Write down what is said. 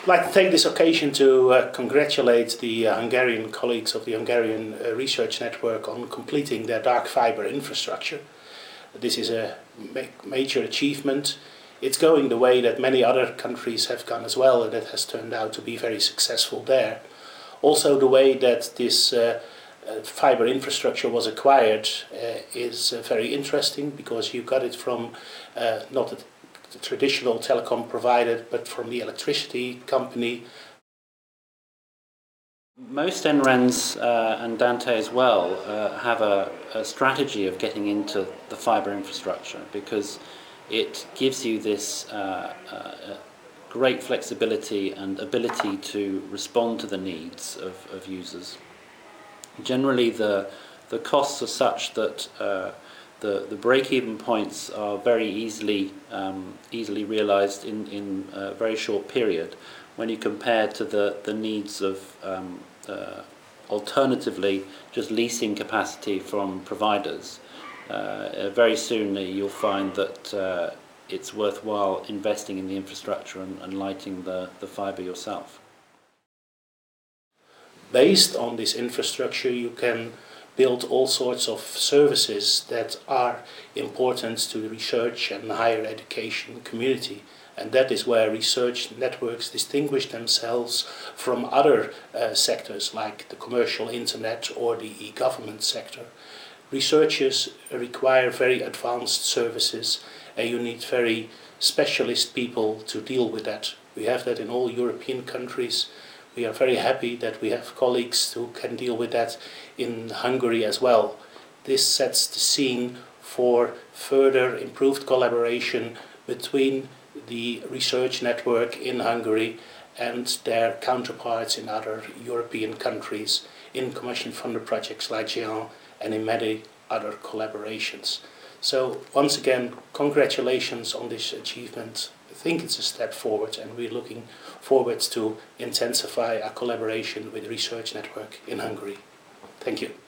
I'd like to take this occasion to congratulate the Hungarian colleagues of the Hungarian Research Network on completing their dark fiber infrastructure. This is a major achievement. It's going the way that many other countries have gone as well, and it has turned out to be very successful there. Also, the way that this fiber infrastructure was acquired is very interesting, because you got it from not the traditional telecom provider, but from the electricity company. Most NRENs and Dante as well have a strategy of getting into the fibre infrastructure, because it gives you this great flexibility and ability to respond to the needs of users. Generally, the costs are such that the break-even points are very easily realised in a very short period, when you compare to the needs of alternatively just leasing capacity from providers. Very soon you'll find that it's worthwhile investing in the infrastructure and lighting the fibre yourself. Based on this infrastructure, you can build all sorts of services that are important to the research and higher education community. And that is where research networks distinguish themselves from other sectors, like the commercial internet or the e-government sector. Researchers require very advanced services, and you need very specialist people to deal with that. We have that in all European countries. We are very happy that we have colleagues who can deal with that in Hungary as well. This sets the scene for further improved collaboration between the research network in Hungary and their counterparts in other European countries in Commission-funded projects like GÉANT and in many other collaborations. So once again, congratulations on this achievement. I think it's a step forward, and we're looking forward to intensify our collaboration with the Research Network in Hungary. Thank you.